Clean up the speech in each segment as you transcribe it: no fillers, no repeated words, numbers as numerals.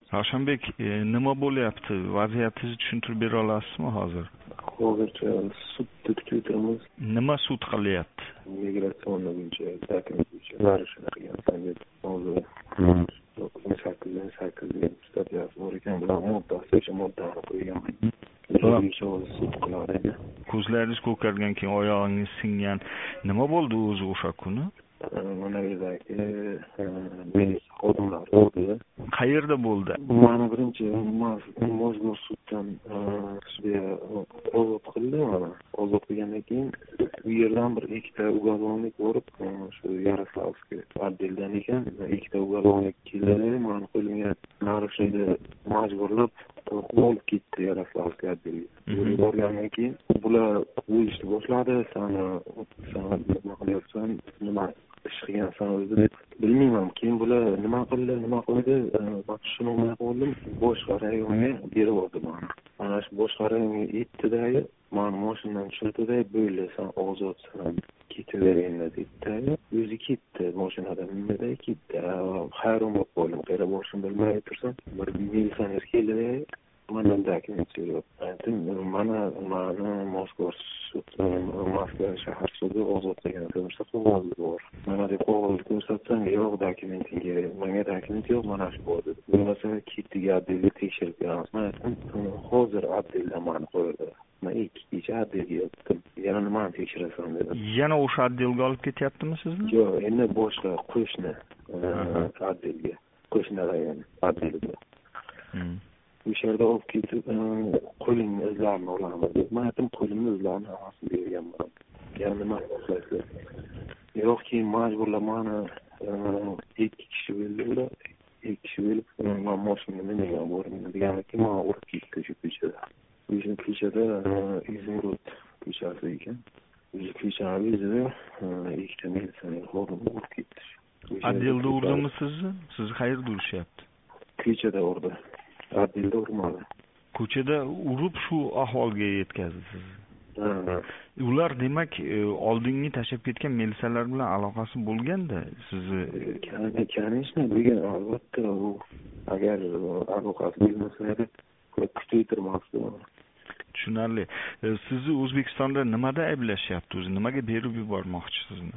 Ravshanbek, nima bo'lyapti? Vaziyatingizni tushuntirib bera olasizmi hozir? Hozircha sudda kutyapmiz. Nima sud qilyapti? Migratsion bo'yicha, taklif bo'yicha narishlar qilgan. Hozir 8 statyasi bor ekan, bular moddani qo'ygan. Sud qiladi. Ko'zlaringiz ko'kargan keyin oyog'ingiz singan. Nima bo'ldi o'zi o'sha kuni? Mana bulardagi milis xodimlar bo'ldi. Qayerda bo'ldi? Mana birinchi Mozg'or suddan ozod qildi mana. Ozod qilgandan keyin u yerdan bir ikkita uголовник borib, shu Yaroslavskiy отделdan ekan, ikkita uголовник keldi, mana qo'limga narishni majburlab olib ketdi Yaroslavskiy отделga. Borgandan keyin bular o'yishni boshladi, sana nima qilyapsan, nima ish qilgansan o'zi bilmayman. Keyin bular nima qildi, men tushunmay qoldim. Boshqa rayonga berib oldi mana. Mana shu boshqa rayonga yetdi-da, mani mashinadan tushirdi-da, "Bo'ldi, sen ozodsan, ketaveringlar" dedi-da. O'zi ketdi, mashinadan mindi-da, ketdi. Hayron bo'lib qoldim. Qayerga borishimni bilmay tursam, bir militsioner keldi-da, mandan dokument so'radi. Mana Moskva shahar sudi ozod qilgan ko'rsa qog'oz bor. Mana deb qog'ozni ko'rsatsam, yo'q, dokumentinga, menga dokument yo'q, mana shu bor dedi. Bo'lmasa ketiga adilga tekshirib beramiz. Hozir adilda mani qo'ydi. Men 2 kecha adilga yotdim. Yana nimani tekshirasan dedi. Yana o'sha adilga olib ketyaptimi sizni? Yo'q, endi boshqa qo'shni adilga, qo'shni rayon adilga. O'sha yerda olib ketib, qo'lingni izlarini olamiz deb. Men aytdim, qo'limni izlarini hammasini berganman. Yana nima qilasizlar? Yo'q, keyin majburlab mani 2 kishi bo'ldilar. 2 kishi bo'lib, men mashinani mingan bo'laman degandan keyin meni urib ketdi shu ko'chada. O'sha ko'chada Izmurod ko'chasi ekan. O'sha ko'chani o'zida ikkita militsioner xodim urib ketdi. Adilda urdimi sizni? Sizni qayerda urishyapti? Ko'chada urdi. Adilda urmadi. Ko'chada urib shu ahvolga yetkazdi sizni. Ular demak oldingi tashab ketgan militsiyalar bilan aloqasi bo'lganda sizni kanishni degan albatta u agar aloqasi bo'lmasa edi kuchaytirmasdi. Tushunarli. Sizni O'zbekistonda nimada ayblashyapti o'zi? Nimaga berib yubormoqchi sizni?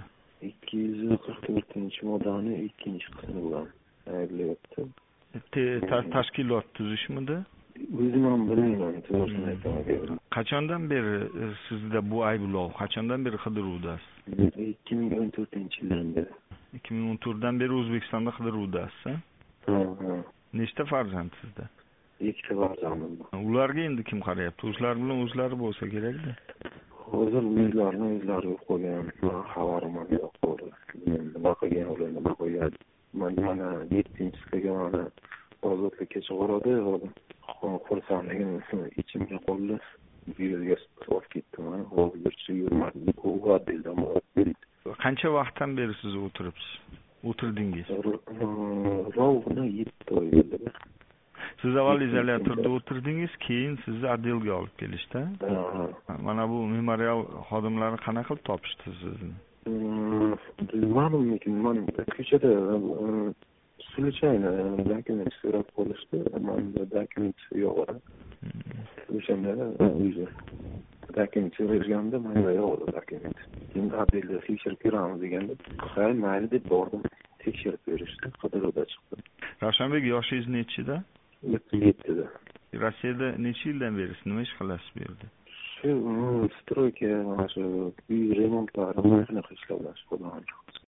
244-moddani 2-qismi bilan ayblayapti. Tashkilot tuzishmidi? O'zim ham bilmayman, to'g'risini aytaman. Qachondan beri sizda bu ayblov? Qachondan beri qidiruvdasiz? 2014-yildan beri. 2014dan beri O'zbekistonda qidiruvdasiz? Nechta farzand sizda? 2 farzandim bor. Ularga endi kim qarayapti? O'zlari bilan o'zlari bo'lsa kerak-da. Hozir o'zlarini yo'q qolgan. Xabarim yo'q bo'ldi. Nima qilgan ular, nima qo'yadi? Mana 7-sinfga mana ozodlikka chiqaradi. Xursandligim ichimga qoldi. Bu yerga olib ketdim. Hozircha yurmadim. Qancha vaqtdan beri siz o'tirdingiz? Rovni 7 oy bo'ldi. Siz avval izolyatorda o'tirdingiz, keyin sizni adilga olib kelishdi. Mana bu memorial xodimlari qanaqa qilib topishdi sizni? Bilmadim, ko'chada случайно dokument so'rab qolishdi. Menda dokument yo'q edi. O'shanda o'zi dokument so'raganda menda yo'q edi dokument. Keyin adilda tekshirib ko'ramiz deganda, "Hay, mayli" deb bordim. Tekshirib berishdi, qidiruvda chiqdi. Ravshanbek, yoshingiz nechida? 7da. Rossiyada necha yildan beri nima ish qilasiz bu yerda? Shu stroyka, mana shu uy remontlari, mana shunaqa ishlar bilan shug'ullanaman.